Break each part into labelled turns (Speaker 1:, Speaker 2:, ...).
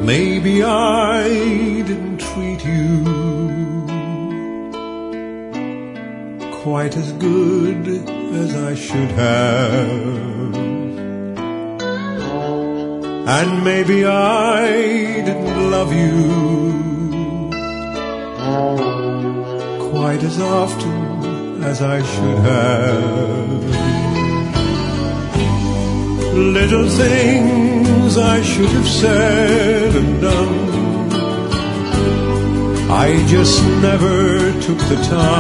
Speaker 1: Maybe I didn't treat you quite as good as I should have, and maybe I didn't love you quite as often as I should have. Little things I should have said and done, I just never took the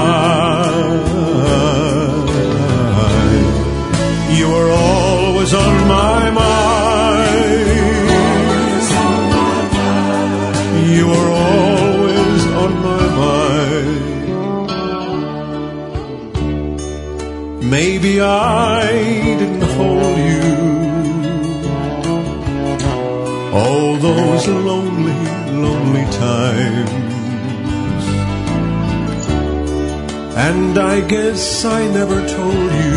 Speaker 1: time. You were always on my mind. You were always on my mind. Maybe I didn't hold you all those lonely, lonely times, and I guess I never told you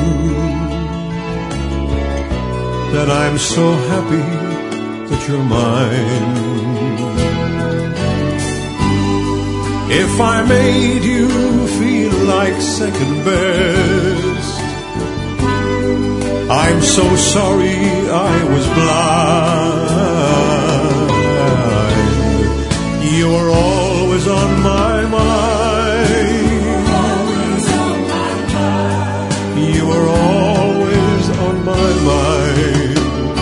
Speaker 1: that I'm so happy that you're mine. If I made you feel like second best, I'm so sorry I was blind. You were always on my mind. You were always on my mind.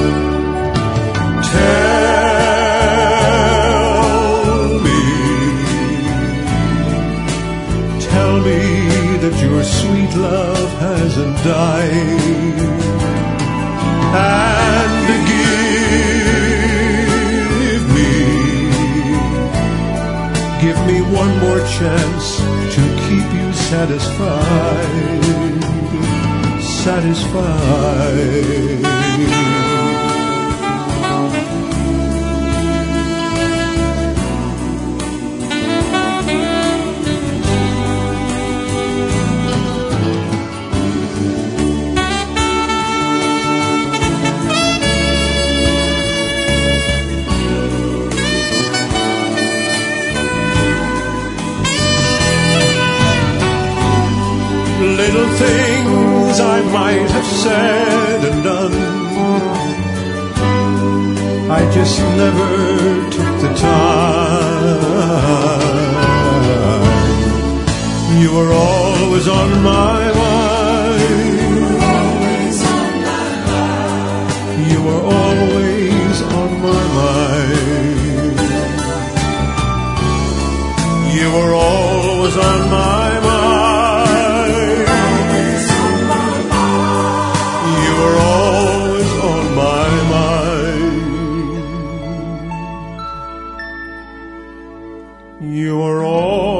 Speaker 1: Tell me that your sweet love hasn't died, and give me one more chance to keep you satisfied, satisfied. Little things I might have said and done, I just never took the time. You were always on my mind. You were always on my mind. You were always on my mind. You are all